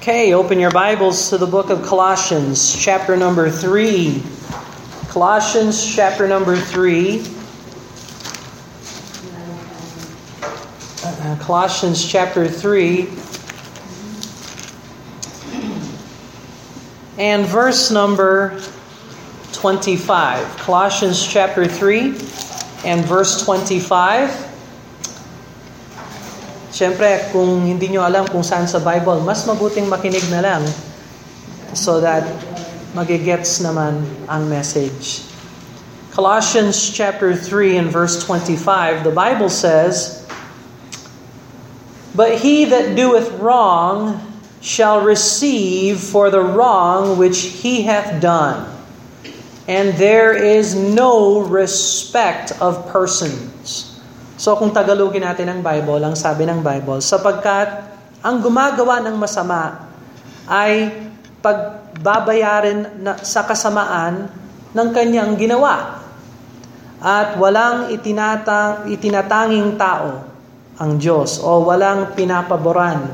Okay, open your Bibles to the book of Colossians, chapter number 3. Colossians, chapter number 3. Colossians, chapter 3. And verse number 25. Colossians, chapter 3, and verse 25. Siyempre, kung hindi nyo alam kung saan sa Bible, mas mabuting makinig na lang so that magigets naman ang message. Colossians chapter 3 and verse 25, the Bible says, "But he that doeth wrong shall receive for the wrong which he hath done. And there is no respect of persons." So kung Tagalogin natin ang Bible, ang sabi ng Bible, sapagkat ang gumagawa ng masama ay pagbabayarin sa kasamaan ng kanyang ginawa. At walang itinatanging tao ang Diyos o walang pinapaboran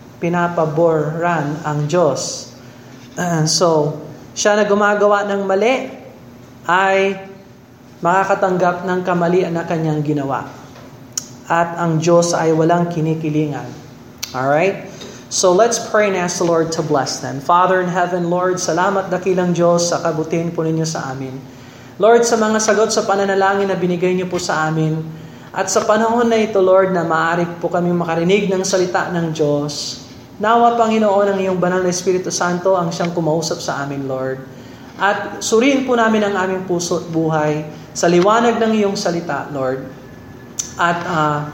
ang Diyos. So, siya na gumagawa ng mali ay makakatanggap ng kamalian na kanyang ginawa. At ang Diyos ay walang kinikilingan. Alright? So let's pray and ask the Lord to bless them. Father in heaven, Lord, salamat dakilang Diyos sa kabutihan po ninyo sa amin. Lord, sa mga sagot sa pananalangin na binigay niyo po sa amin, at sa panahon na ito, Lord, na maaari po kami makarinig ng salita ng Diyos, nawa, Panginoon, ang iyong banal na Espiritu Santo ang siyang kumausap sa amin, Lord. At suriin po namin ang aming puso at buhay sa liwanag ng iyong salita, Lord. At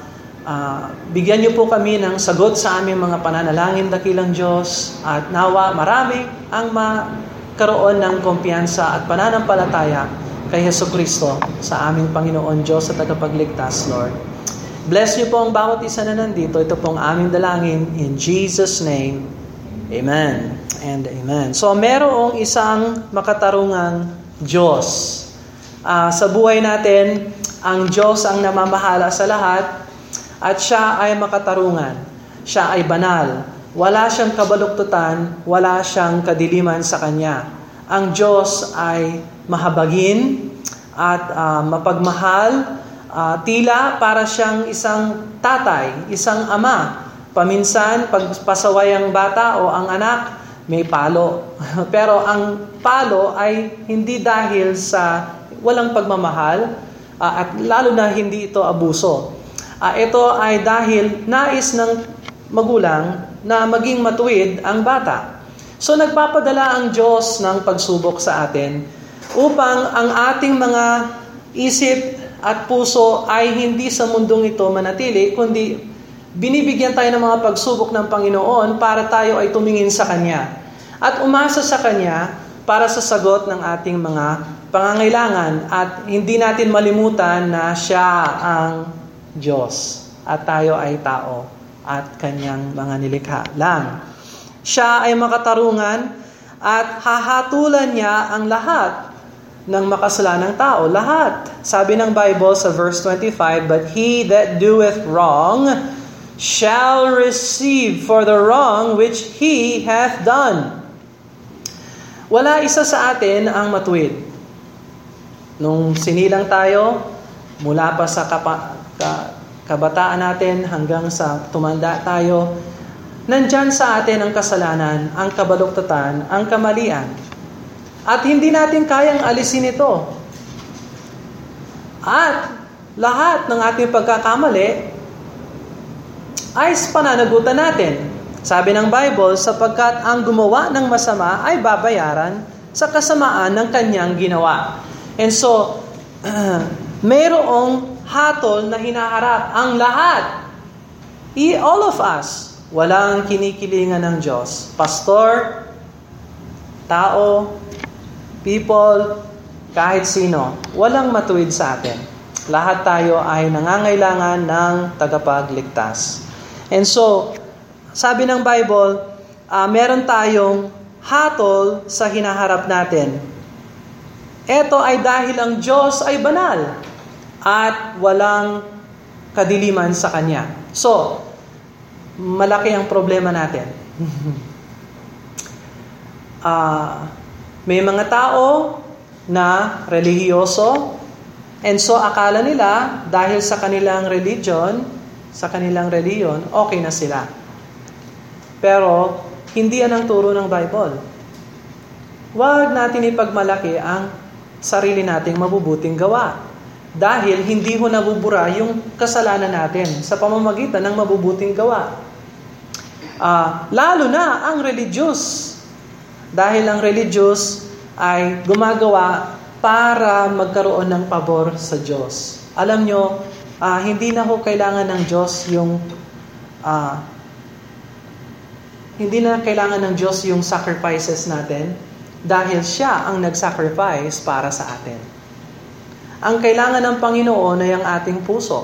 bigyan niyo po kami ng sagot sa aming mga pananalangin, dakilang Diyos. At nawa, marami ang makaroon ng kumpiyansa at pananampalataya kay Jesucristo sa aming Panginoon Diyos at tagapagligtas, Lord. Bless niyo po ang bawat isa na nandito. Ito po ang aming dalangin. In Jesus' name, Amen and Amen. So, merong isang makatarungang Diyos. Sa buhay natin, ang Diyos ang namamahala sa lahat at siya ay makatarungan. Siya ay banal. Wala siyang kabaluktutan, wala siyang kadiliman sa Kanya. Ang Diyos ay mahabagin at mapagmahal. Tila para siyang isang tatay, isang ama. Paminsan, pag pasaway ang bata o ang anak, may palo. Pero ang palo ay hindi dahil sa walang pagmamahal, at lalo na hindi ito abuso. Ito ay dahil nais ng magulang na maging matuwid ang bata. So nagpapadala ang Diyos ng pagsubok sa atin upang ang ating mga isip at puso ay hindi sa mundong ito manatili, kundi binibigyan tayo ng mga pagsubok ng Panginoon para tayo ay tumingin sa Kanya at umasa sa Kanya para sa sagot ng ating mga pangangailangan at hindi natin malimutan na siya ang Diyos at tayo ay tao at kanyang mga nilikha lang. Siya ay makatarungan at hahatulan niya ang lahat ng makasalanang tao. Lahat. Sabi ng Bible sa verse 25, "But he that doeth wrong shall receive for the wrong which he hath done." Wala isa sa atin ang matuwid. Nung sinilang tayo, mula pa sa kabataan natin hanggang sa tumanda tayo, nandyan sa atin ang kasalanan, ang kabaluktutan, ang kamalian. At hindi natin kayang alisin ito. At lahat ng ating pagkakamali ay pananagutan natin. Sabi ng Bible, sapagkat ang gumawa ng masama ay babayaran sa kasamaan ng kanyang ginawa. And so, mayroong hatol na hinaharap ang lahat. All of us, walang kinikilingan ng Diyos. Pastor, tao, people, kahit sino, walang matuwid sa atin. Lahat tayo ay nangangailangan ng tagapagligtas. And so, sabi ng Bible, meron tayong hatol sa hinaharap natin. Ito ay dahil ang Diyos ay banal at walang kadiliman sa Kanya. So, malaki ang problema natin. May mga tao na relihiyoso, and so akala nila dahil sa kanilang religion, okay na sila. Pero hindi yan ang turo ng Bible. Huwag natin ipagmalaki ang sarili nating mabubuting gawa. Dahil hindi ho nabubura yung kasalanan natin sa pamamagitan ng mabubuting gawa. Lalo na ang religious. Dahil ang religious ay gumagawa para magkaroon ng pabor sa Diyos. Alam nyo, hindi na ho kailangan ng Diyos yung sacrifices natin dahil siya ang nag-sacrifice para sa atin. Ang kailangan ng Panginoon ay ang ating puso.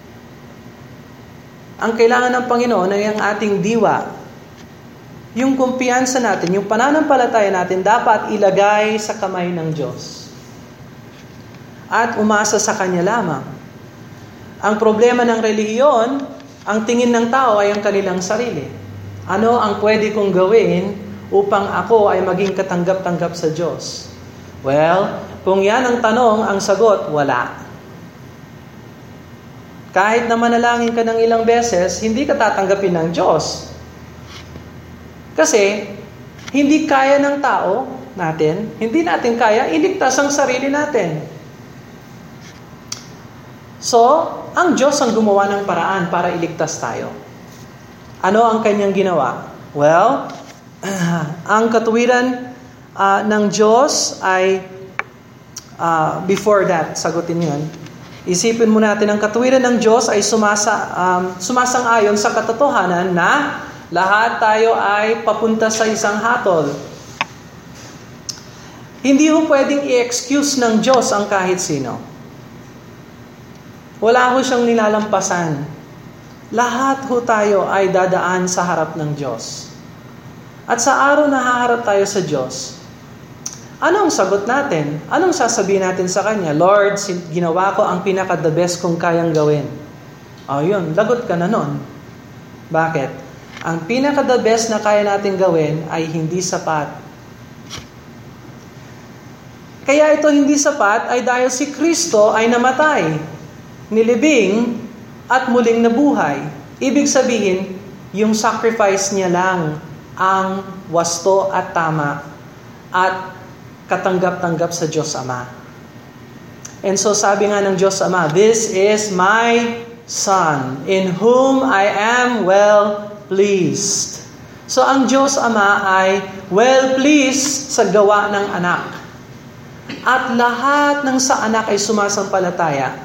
Ang kailangan ng Panginoon ay ang ating diwa. Yung kumpiyansa natin, yung pananampalataya natin dapat ilagay sa kamay ng Diyos. At umasa sa Kanya lamang. Ang problema ng relihiyon, ang tingin ng tao ay ang kanilang sarili. Ano ang pwede kong gawin upang ako ay maging katanggap-tanggap sa Diyos? Well, kung yan ang tanong, ang sagot, wala. Kahit na manalangin ka ng ilang beses, hindi ka tatanggapin ng Diyos. Kasi, hindi kaya ng tao natin, hindi natin kaya iligtas ang sarili natin. So, ang Diyos ang gumawa ng paraan para iligtas tayo. Ano ang kanyang ginawa? Well, ang katuwiran ng Diyos ay, before that, sagutin yun. Isipin mo natin, ang katuwiran ng Diyos ay sumasang-ayon sa katotohanan na lahat tayo ay papunta sa isang hatol. Hindi ho pwedeng i-excuse ng Diyos ang kahit sino. Wala ho siyang nilalampasan. Lahat ho tayo ay dadaan sa harap ng Diyos. At sa araw na haharap tayo sa Diyos, anong sagot natin? Anong sasabihin natin sa Kanya? Lord, ginawa ko ang pinaka-the best kong kayang gawin. Yun, lagot ka na nun. Bakit? Ang pinaka-the best na kaya natin gawin ay hindi sapat. Kaya ito hindi sapat ay dahil si Kristo ay namatay, nilibing, at muling nabuhay. Ibig sabihin, yung sacrifice niya lang ang wasto at tama at katanggap-tanggap sa Diyos Ama. And so sabi nga ng Diyos Ama, "This is my Son, in whom I am well pleased." So ang Diyos Ama ay well pleased sa gawa ng anak. At lahat ng sa anak ay sumasampalataya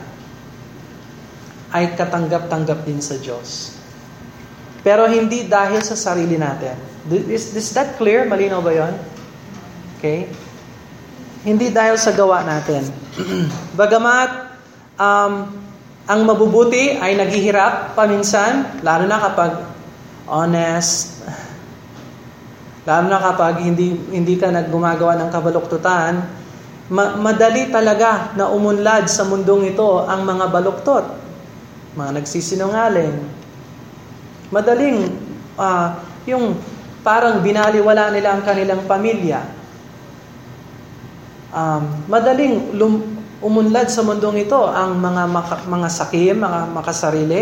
ay katanggap-tanggap din sa Diyos. Pero hindi dahil sa sarili natin. Is that clear? Malinaw ba yun? Okay? Hindi dahil sa gawa natin. Bagamat ang mabubuti ay naghihirap paminsan, lalo na kapag honest, lalo na kapag hindi ka naggumagawa ng kabaluktutan, madali talaga na umunlad sa mundong ito ang mga baluktot, mga nagsisinungaling. Madaling yung parang binaliwala nila ang kanilang pamilya. Madaling umunlad sa mundong ito ang mga sakim, mga makasarili.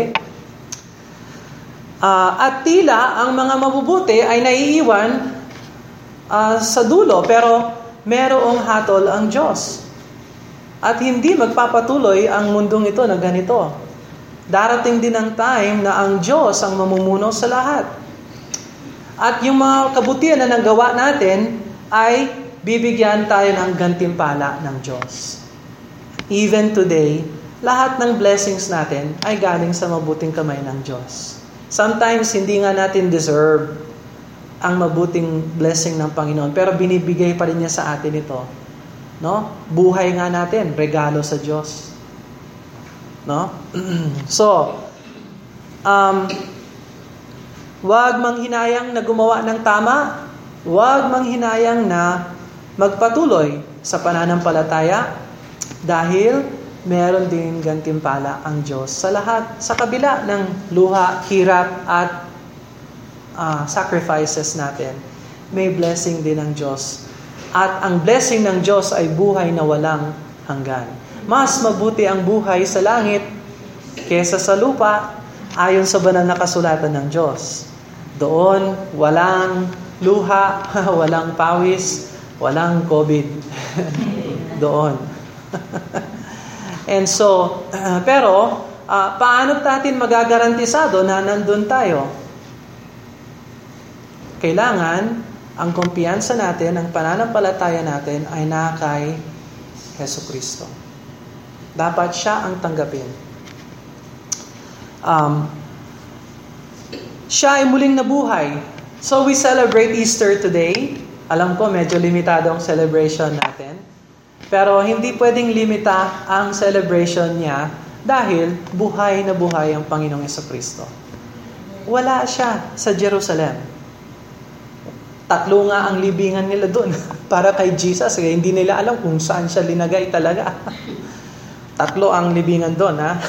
At tila ang mga mabubuti ay naiiwan sa dulo, pero merong hatol ang Diyos. At hindi magpapatuloy ang mundong ito na ganito. Darating din ang time na ang Diyos ang mamumuno sa lahat. At yung mga kabutihan na nagawa natin ay bibigyan tayo ng gantimpala ng Diyos. Even today, lahat ng blessings natin ay galing sa mabuting kamay ng Diyos. Sometimes, hindi nga natin deserve ang mabuting blessing ng Panginoon, pero binibigay pa rin niya sa atin ito. No? Buhay nga natin, regalo sa Diyos. No? So, wag manghinayang na gumawa ng tama, wag manghinayang na magpatuloy sa pananampalataya dahil meron din gantimpala ang Diyos sa lahat, sa kabila ng luha, hirap at sacrifices natin. may blessing din ng Diyos. At ang blessing ng Diyos ay buhay na walang hanggan. Mas mabuti ang buhay sa langit kesa sa lupa, ayon sa banal na kasulatan ng Diyos. Doon, walang luha, walang pawis, walang COVID. Doon. And so, pero, paano natin magagarantisado na nandun tayo? Kailangan, ang kumpiyansa natin, ang pananampalataya natin ay na kay Jesucristo. Dapat siya ang tanggapin. Siya ay muling nabuhay. So we celebrate Easter today. Alam ko, medyo limitado ang celebration natin. Pero hindi pwedeng limita ang celebration niya dahil buhay na buhay ang Panginoong Jesucristo. Wala siya sa Jerusalem. 3 nga ang libingan nila doon para kay Jesus. Kaya hindi nila alam kung saan siya linagay talaga. 3 ang libingan doon, ha?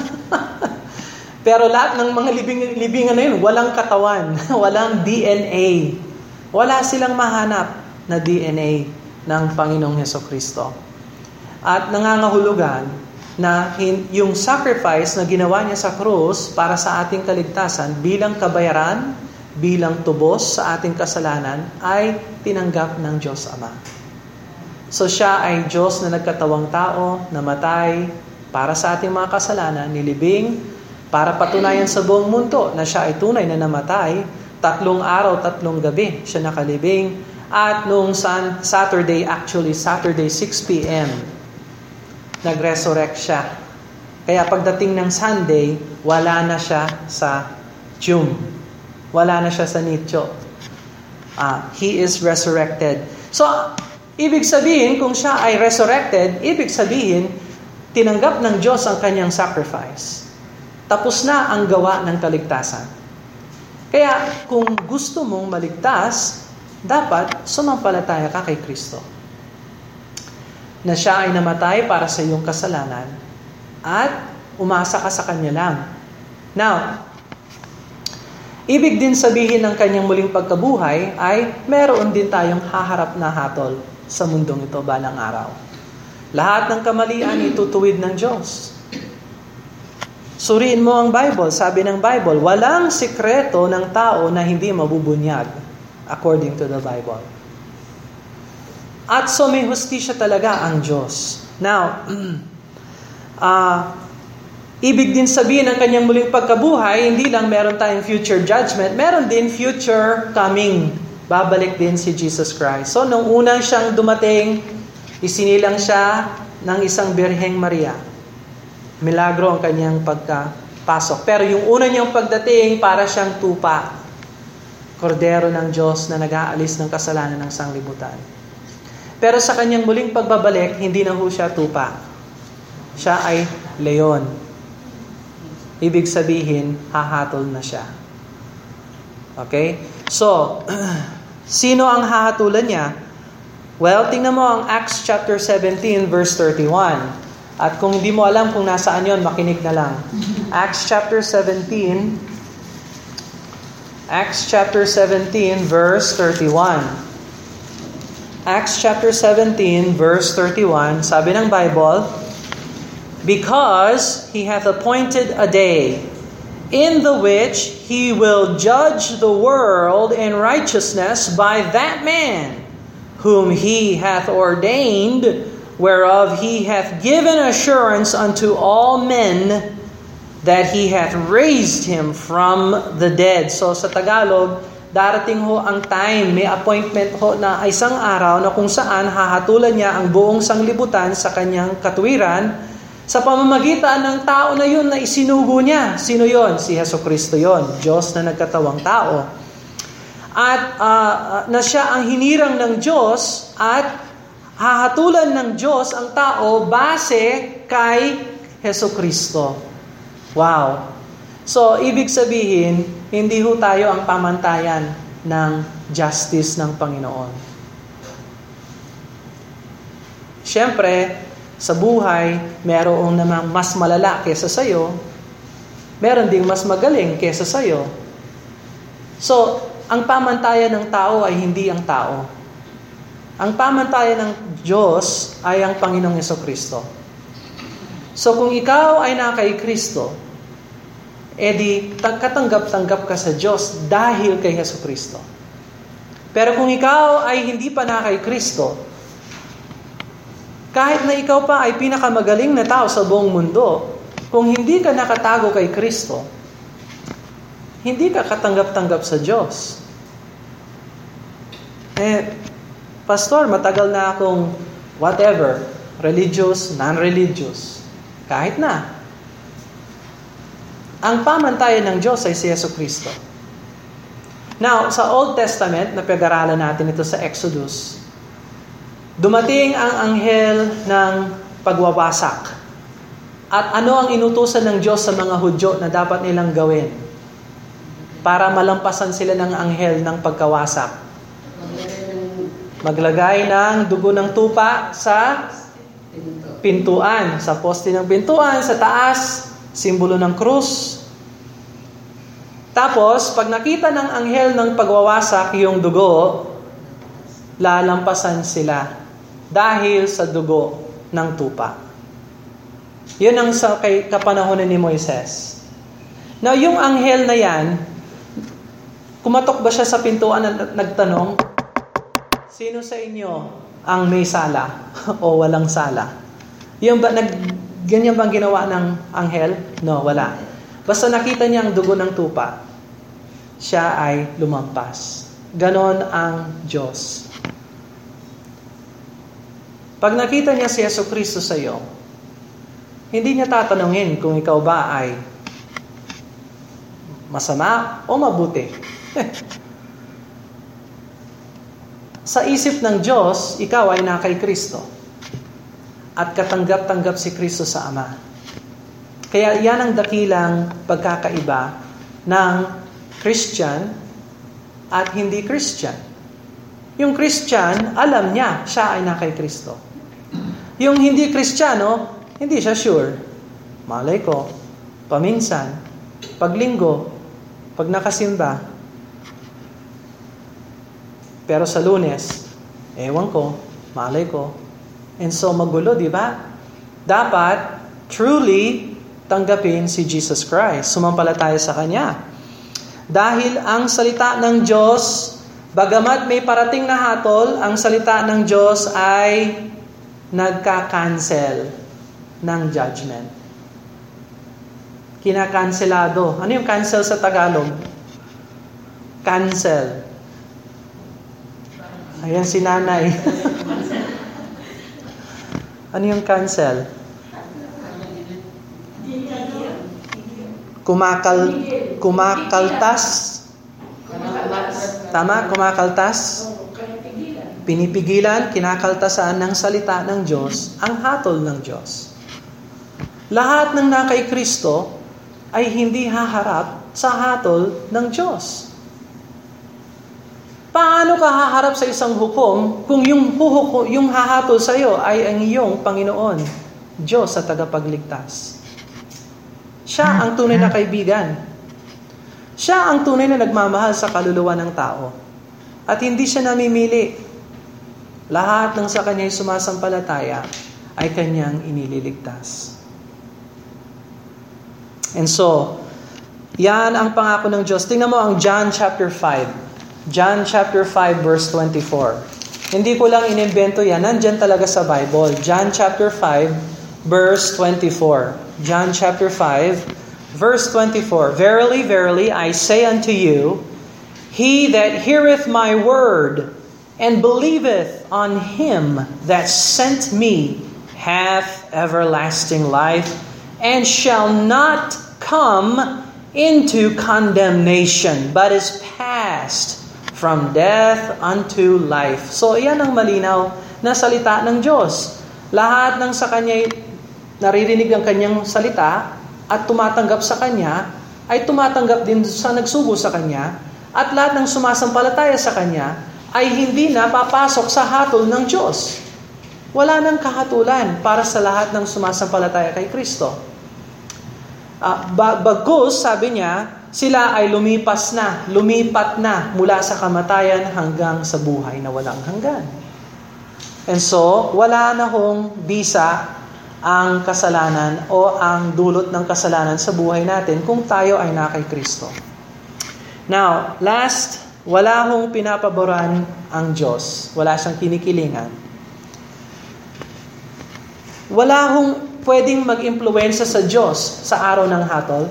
Pero lahat ng mga libingan na yun, walang katawan, walang DNA. Wala silang mahanap na DNA ng Panginoong Jesucristo. At nangangahulugan na yung sacrifice na ginawa niya sa krus para sa ating kaligtasan bilang kabayaran, bilang tubos sa ating kasalanan, ay tinanggap ng Diyos Ama. So siya ay Diyos na nagkatawang tao, namatay para sa ating mga kasalanan, nilibing, para patunayan sa buong mundo na siya ay tunay na namatay. 3 araw, 3 gabi siya nakalibing. At noong Saturday 6 p.m., nag-resurrect siya. Kaya pagdating ng Sunday, wala na siya sa tomb. Wala na siya sa nicho. He is resurrected. So, ibig sabihin, kung siya ay resurrected, ibig sabihin, tinanggap ng Diyos ang kanyang sacrifice. Tapos na ang gawa ng kaligtasan. Kaya, kung gusto mong maligtas, dapat sumampalataya ka kay Kristo. Na siya ay namatay para sa iyong kasalanan at umasa ka sa Kanya lang. Now, ibig din sabihin ng Kanyang muling pagkabuhay ay meron din tayong haharap na hatol sa mundong ito balang araw. Lahat ng kamalian itutuwid ng Diyos. Suriin mo ang Bible. Sabi ng Bible, walang sikreto ng tao na hindi mabubunyag. According to the Bible. At so may hustisya talaga ang Diyos. Now, ibig din sabihin ng kanyang muling pagkabuhay, hindi lang meron tayong future judgment, meron din future coming. Babalik din si Jesus Christ. So, nung unang siyang dumating, isinilang siya ng isang Birheng Maria. Milagro ang kanyang pagkapasok. Pero yung una niyang pagdating, para siyang tupa. Kordero ng Diyos na nag-aalis ng kasalanan ng sanglibutan. Pero sa kanyang muling pagbabalik, hindi na ho siya tupa. Siya ay leon. Ibig sabihin, hahatol na siya. Okay? So, sino ang hahatulan niya? Well, tingnan mo ang Acts chapter 17, verse 31. At kung hindi mo alam kung nasaan yon, makinig na lang. Acts chapter 17, verse 31. Acts chapter 17, verse 31, sabi ng Bible, because he hath appointed a day, in the which he will judge the world in righteousness by that man, whom he hath ordained, whereof he hath given assurance unto all men, that he hath raised him from the dead. So sa Tagalog, darating ho ang time, may appointment ho na isang araw na kung saan hahatulan niya ang buong sanglibutan sa kanyang katuwiran sa pamamagitan ng tao na yun na isinugo niya. Sino yon? Si Jesucristo yon, Diyos na nagkatawang tao. At na siya ang hinirang ng Diyos at hahatulan ng Diyos ang tao base kay Jesucristo. Wow. So, ibig sabihin, hindi ho tayo ang pamantayan ng justice ng Panginoon. Siyempre, sa buhay, merong namang mas malala kesa sa'yo, meron ding mas magaling kesa sa'yo. So, ang pamantayan ng tao ay hindi ang tao. Ang pamantayan ng Diyos ay ang Panginoong Jesucristo. So, kung ikaw ay na kay Kristo, edi katanggap-tanggap ka sa Diyos dahil kay Jesucristo. Pero kung ikaw ay hindi pa na kay Kristo, kahit na ikaw pa ay pinakamagaling na tao sa buong mundo, kung hindi ka nakatago kay Kristo, hindi ka katanggap-tanggap sa Diyos. Pastor, matagal na akong whatever, religious, non-religious, kahit na. Ang pamantayan ng Diyos ay si Jesucristo. Now, sa Old Testament, napag-aralan natin ito sa Exodus, dumating ang anghel ng pagwawasak. At ano ang inutusan ng Diyos sa mga Hudyo na dapat nilang gawin para malampasan sila ng anghel ng pagkawasak? Maglagay ng dugo ng tupa sa pintuan, sa poste ng pintuan, sa taas, simbolo ng krus. Tapos, pag nakita ng anghel ng pagwawasak yung dugo, lalampasan sila dahil sa dugo ng tupa. Yun ang sa kapanahonan ni Moises. Now, yung anghel na yan, kumatok ba siya sa pintuan at nagtanong, sino sa inyo ang may sala o walang sala? Yung ba, ganyan bang ginawa ng anghel? No, wala. Basta nakita niya ang dugo ng tupa, siya ay lumampas. Ganon ang Diyos. Pag nakita niya si Jesucristo sa iyo, hindi niya tatanungin kung ikaw ba ay masama o mabuti. Sa isip ng Diyos, ikaw ay na kay Kristo. At katanggap-tanggap si Kristo sa Ama. Kaya yan ang dakilang pagkakaiba ng Christian at hindi Christian. Yung Christian, alam niya, siya ay na kay Kristo. Yung hindi Kristiyano, hindi siya sure. Malay ko, paminsan, paglinggo, pag nakasimba. Pero sa Lunes, ewan ko, malay ko. And so magulo, di ba? Dapat truly tanggapin si Jesus Christ. Sumampalataya sa Kanya. Dahil ang salita ng Diyos, bagamat may parating na hatol, ang salita ng Diyos ay nagka-cancel ng judgment. Kinakanselado. Ano yung cancel sa Tagalog? Cancel. Ayan si nanay. Ano yung cancel? Kumakaltas? Tama? Kumakaltas? Pinipigilan, kinakaltasan ng salita ng Diyos, ang hatol ng Diyos. Lahat ng nakay Kristo ay hindi haharap sa hatol ng Diyos. Paano ka haharap sa isang hukom kung yung hahatol sa iyo ay ang iyong Panginoon, Diyos sa tagapagligtas? Siya ang tunay na kaibigan. Siya ang tunay na nagmamahal sa kaluluwa ng tao. At hindi siya namimili. Lahat ng sa Kanya'y sumasampalataya ay Kanyang inililigtas. And so, yan ang pangako ng Diyos. Tingnan mo ang John chapter 5. John chapter 5 verse 24. Hindi ko lang inimbento yan. Nandyan talaga sa Bible. John chapter 5 verse 24. John chapter 5 verse 24. Verily, verily, I say unto you, he that heareth my word and believeth on him that sent me hath everlasting life, and shall not come into condemnation, but is passed from death unto life. So, iyan ang malinaw na salita ng Diyos. Lahat ng sa Kanya naririnig ang Kanyang salita at tumatanggap sa Kanya, ay tumatanggap din sa nagsugo sa Kanya, at lahat ng sumasampalataya sa Kanya ay hindi na papasok sa hatol ng Diyos. Wala nang kahatulan para sa lahat ng sumasampalataya kay Kristo. Bagkus, sabi niya, sila ay lumipat na mula sa kamatayan hanggang sa buhay na walang hanggan. And so, wala na hong bisa ang kasalanan o ang dulot ng kasalanan sa buhay natin kung tayo ay na kay Kristo. Now, last, wala hong pinapaboran ang Diyos. Wala siyang kinikilingan. Wala hong pwedeng mag-impluwensya sa Diyos sa araw ng hatol.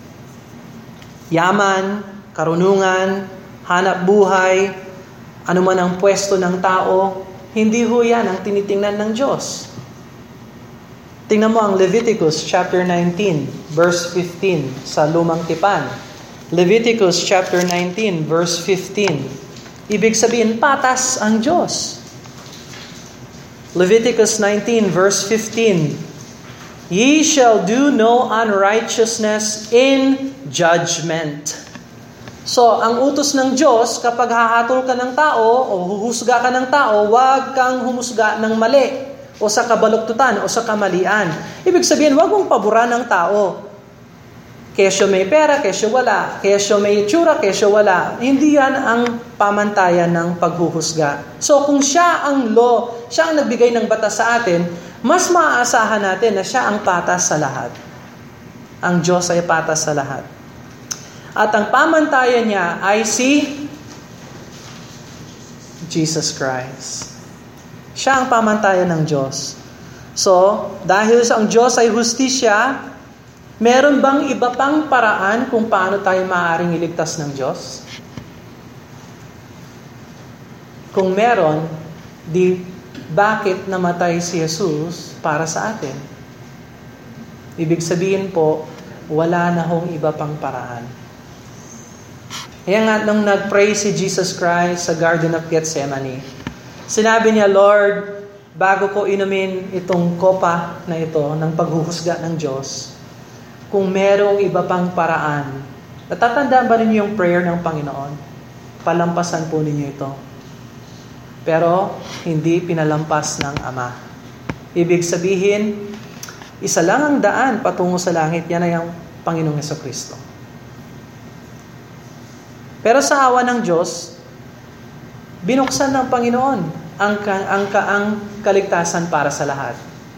Yaman, karunungan, hanap buhay, anuman ang pwesto ng tao, hindi ho yan ang tinitingnan ng Diyos. Tingnan mo ang Leviticus chapter 19, verse 15 sa Lumang Tipan. Leviticus chapter 19, verse 15. Ibig sabihin, patas ang Diyos. Leviticus 19, verse 15. Ye shall do no unrighteousness in judgment. So, ang utos ng Diyos, kapag hahatol ka ng tao o huhusga ka ng tao, huwag kang humusga ng mali o sa kabaluktutan o sa kamalian. Ibig sabihin, huwag mong paboran ng tao. Kesyo may pera, kesyo wala. Kesyo may itsura, kesyo wala. Hindi yan ang pamantayan ng paghuhusga. So kung siya ang law, siya ang nagbigay ng batas sa atin, mas maaasahan natin na siya ang patas sa lahat. Ang Diyos ay patas sa lahat. At ang pamantayan niya ay si Jesus Christ. Siya ang pamantayan ng Diyos. So, dahil ang Diyos ay hustisya, meron bang iba pang paraan kung paano tayo maaaring iligtas ng Diyos? Kung meron, di bakit namatay si Jesus para sa atin? Ibig sabihin po, wala na hong iba pang paraan. Kaya nga nung nag-pray si Jesus Christ sa Garden of Gethsemane, sinabi niya, Lord, bago ko inumin itong kopa na ito ng paghuhusga ng Diyos, kung merong iba pang paraan, natatandaan ba ninyo yung prayer ng Panginoon? Palampasan po ninyo ito. Pero, hindi pinalampas ng Ama. Ibig sabihin, isa lang ang daan patungo sa langit, yan ay ang Panginoong Jesucristo. Pero sa awa ng Diyos, binuksan ng Panginoon ang kaligtasan para sa lahat.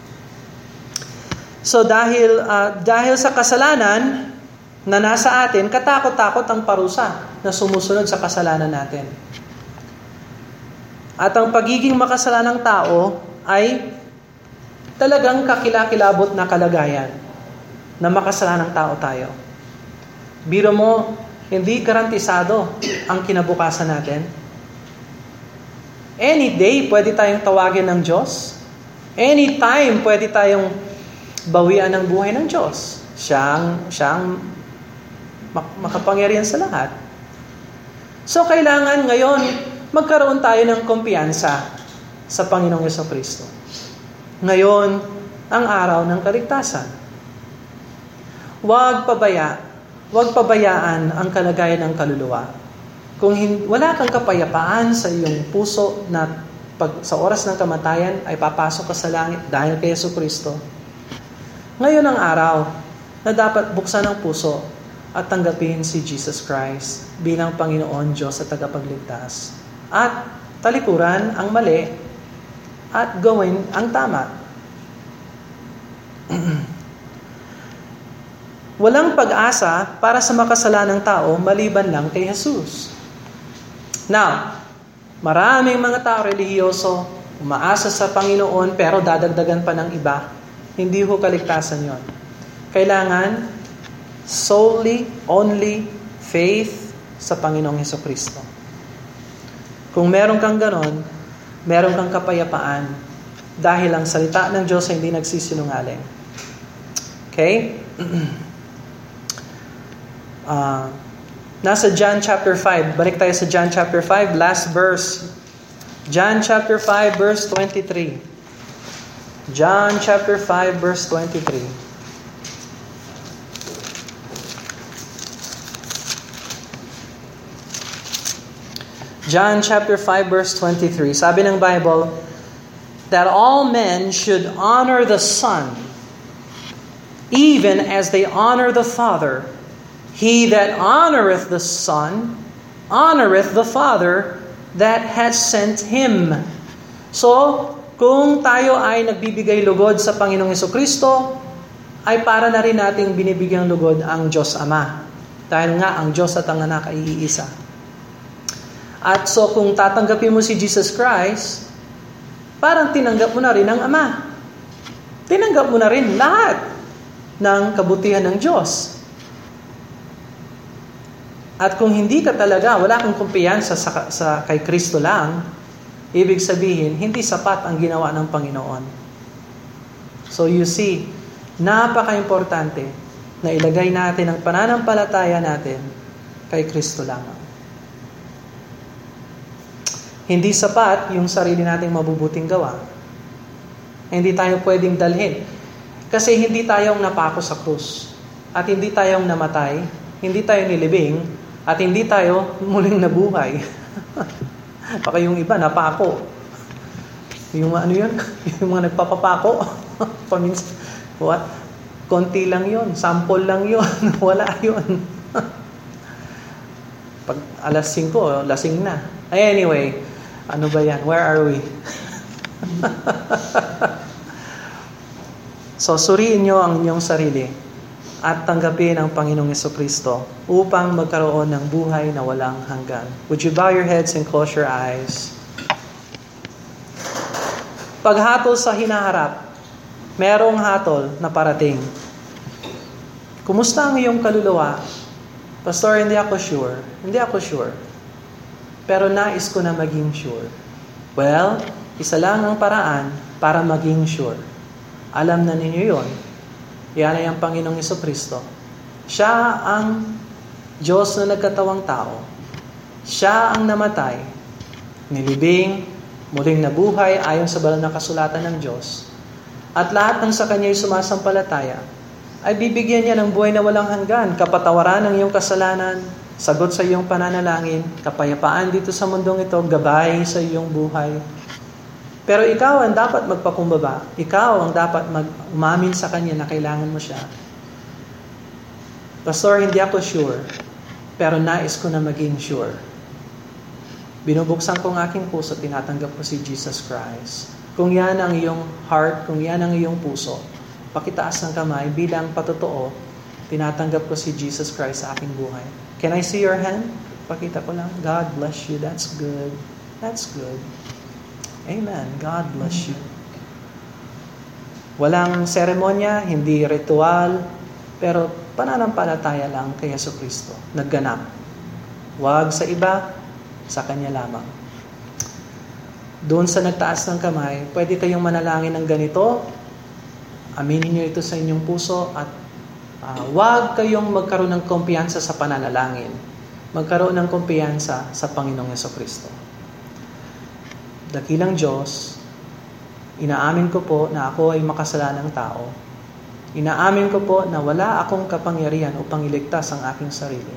So dahil sa kasalanan na nasa atin, katakot-takot ang parusa na sumusunod sa kasalanan natin. At ang pagiging makasalanang tao ay talagang kakilakilabot na kalagayan na makasalanang tao tayo. Biro mo, hindi garantisado ang kinabukasan natin. Any day, pwede tayong tawagin ng Diyos. Anytime, pwede tayong bawian ng buhay ng Diyos. Siyang makapangyarihan sa lahat. So, kailangan ngayon magkaroon tayo ng kumpiyansa sa Panginoong Jesucristo. Ngayon, ang araw ng kaligtasan. Huwag pabayaan ang kalagayan ng kaluluwa. Kung wala kang kapayapaan sa iyong puso na sa oras ng kamatayan ay papasok ka sa langit dahil kay Jesucristo, ngayon ang araw na dapat buksan ang puso at tanggapin si Jesus Christ bilang Panginoon, Diyos at tagapagligtas. At talikuran ang mali at gawin ang tama. Walang pag-asa para sa makasalanang tao maliban lang kay Jesus. Now, maraming mga tao relihiyoso, umaasa sa Panginoon pero dadagdagan pa ng iba. Hindi ho kaligtasan yon. Kailangan solely, only faith sa Panginoong Jesucristo. Kung meron kang ganon, meron kang kapayapaan dahil ang salita ng Diyos ay hindi nagsisinungaling. Okay? Nasa John chapter 5. Balik tayo sa John chapter 5, last verse. John chapter 5, verse 23. John chapter 5, verse 23. John chapter 5, verse 23. Sabi ng Bible, that all men should honor the Son, even as they honor the Father. He that honoreth the Son, honoreth the Father that has sent Him. So, kung tayo ay nagbibigay lugod sa Panginoong Jesucristo, ay para na rin nating binibigyang lugod ang Diyos Ama. Dahil nga, ang Diyos at ang Anak ay iisa. At so, kung tatanggapin mo si Jesus Christ, parang tinanggap mo na rin ang Ama. Tinanggap mo na rin lahat ng kabutihan ng Diyos. At kung hindi ka talaga, wala kang kumpiyansa sa kay Kristo lang, ibig sabihin, hindi sapat ang ginawa ng Panginoon. So you see, napaka-importante na ilagay natin ang pananampalataya natin kay Kristo lamang. Hindi sapat yung sarili nating mabubuting gawa. Hindi tayo pwedeng dalhin. Kasi hindi tayong napako sa krus. At hindi tayong namatay. Hindi tayo nilibing. At hindi tayo muling nabuhay. Baka yung iba, napako. Yung ano yun? Yung mga nagpapapako. Paminsan. What? Konti lang yun. Sample lang yun. Wala yun. Pag alas 5, lasing na. Anyway, ano ba yan? Where are we? So, suriin nyo ang inyong sarili at tanggapin ang Panginoong Jesucristo upang magkaroon ng buhay na walang hanggan. Would you bow your heads and close your eyes? Paghatol sa hinaharap, merong hatol na parating. Kumusta ang iyong kaluluwa? Pastor, hindi ako sure. Hindi ako sure. Pero nais ko na maging sure. Well, isa lang ang paraan para maging sure. Alam na ninyo yon. Yan ay ang Panginoong Jesucristo. Siya ang Diyos na nagkatawang tao. Siya ang namatay, nilibing, muling nabuhay ayon sa banal na kasulatan ng Diyos. At lahat ng sa Kanya ay sumasampalataya, ay bibigyan niya ng buhay na walang hanggan, kapatawaran ng iyong kasalanan, sagot sa iyong pananalangin, kapayapaan dito sa mundong ito, gabay sa iyong buhay. Pero ikaw ang dapat magpakumbaba. Ikaw ang dapat umamin sa Kanya na kailangan mo siya. Pastor, hindi ako sure, pero nais ko na maging sure. Binubuksan ko ang aking puso, tinatanggap ko si Jesus Christ. Kung yan ang iyong heart, kung yan ang iyong puso, pakitaas ng kamay bilang patotoo, tinatanggap ko si Jesus Christ sa aking buhay. Can I see your hand? Pakita ko lang. God bless you. That's good. That's good. Amen. God bless you. Walang seremonya, hindi ritual, pero pananampalataya lang kay Jesucristo. Nagganap. Huwag sa iba, sa Kanya lamang. Doon sa nagtaas ng kamay, pwede kayong manalangin ng ganito. Aminin niyo ito sa inyong puso at huwag kayong magkaroon ng kumpiyansa sa pananalangin. Magkaroon ng kumpiyansa sa Panginoong Jesucristo. Dakilang Diyos, inaamin ko po na ako ay makasalanang tao. Inaamin ko po na wala akong kapangyarihan upang iligtas ang aking sarili.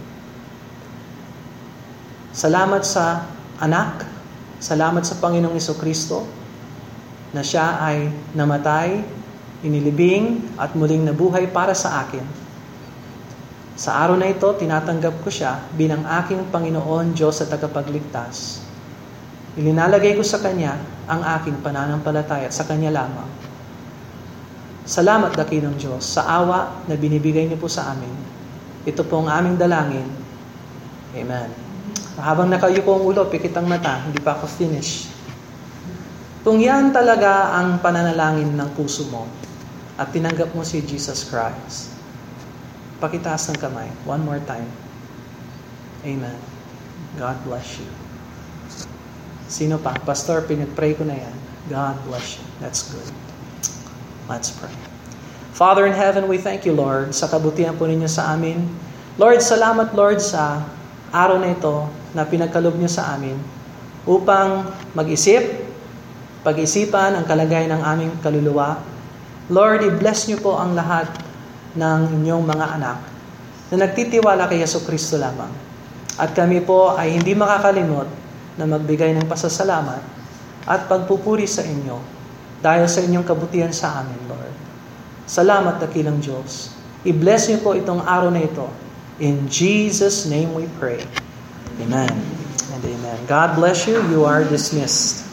Salamat sa Anak, salamat sa Panginoong Jesucristo na Siya ay namatay, inilibing at muling nabuhay para sa akin. Sa araw na ito, tinatanggap ko Siya bilang aking Panginoon, Diyos at tagapagligtas. Ilinalagay ko sa Kanya ang aking pananampalataya at sa Kanya lamang. Salamat, dakilang Diyos, sa awa na binibigay niyo po sa amin. Ito po ang aming dalangin. Amen. Habang nakayuko ang ulo, pikit ang mata, hindi pa ako finish. Kung yan talaga ang pananalangin ng puso mo at tinanggap mo si Jesus Christ, pakitaas ng kamay. One more time. Amen. God bless you. Sino pa? Pastor, pinag-pray ko na yan. God bless you. That's good. Let's pray. Father in heaven, we thank you, Lord, sa kabutihan po ninyo sa amin. Lord, salamat, Lord, sa araw na ito na pinagkaloob niyo sa amin upang mag-isip, pag-isipan ang kalagayan ng aming kaluluwa. Lord, i-bless niyo po ang lahat ng inyong mga anak na nagtitiwala kay Jesucristo lamang. At kami po ay hindi makakalimot na magbigay ng pasasalamat at pagpupuri sa inyo dahil sa inyong kabutihan sa amin, Lord. Salamat, dakilang Diyos. I-bless niyo po itong araw na ito In Jesus' name we pray. Amen and amen. God bless you. You are dismissed.